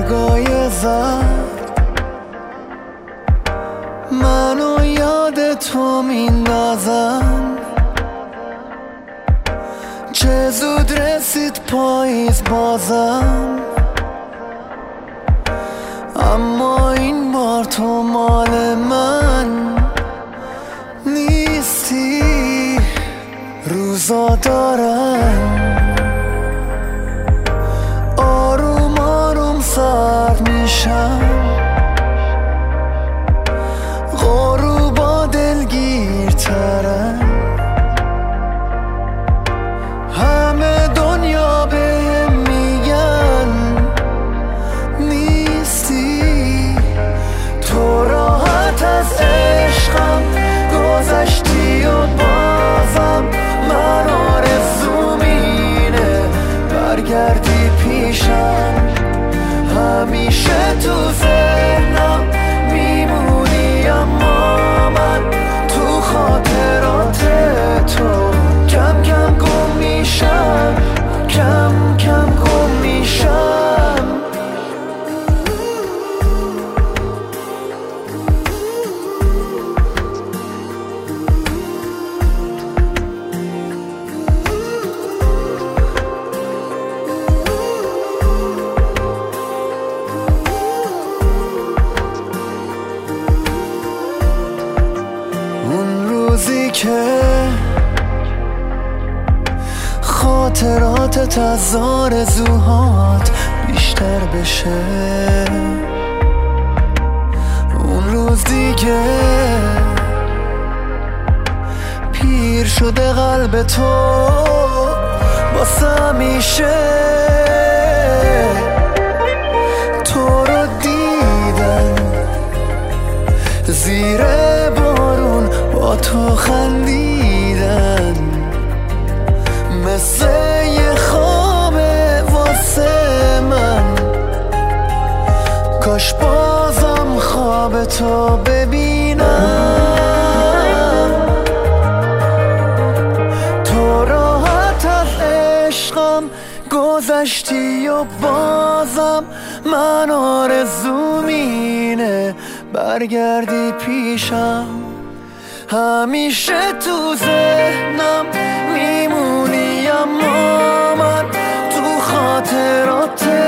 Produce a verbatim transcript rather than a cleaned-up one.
برگای زرد منو یاد تو میندازن. چه زود رسید پاییز بازم، اما این بار تو مال من نیستی. روزا دارن آروم آروم سرد میشن، غروبا دلگیرترن. همه دنیا بهم میگن نیستی. تو راحت از عشقم گذشتی و بازم من آرزوم اینه برگردی پیشم. همیشه تو ذهنم میمونی، اما من تو خاطرات تو کم کم گم میشم، کم کم گم میشم. اون روزی که خاطراتت از آرزوهات بیشتر بشه، اون روز دیگه پیر شده قلب تو واسه همیشه. تو رو دیدن زیر بارون با تو خندیدن، مثل یه خوابه واسه من. کاش بازم خواب تو ببینم. تو راحت از عشقم گذشتی و بازم من آرزوم اینه برگردی پیشم. همیشه تو ذهنم میمونی، اما من تو خاطرات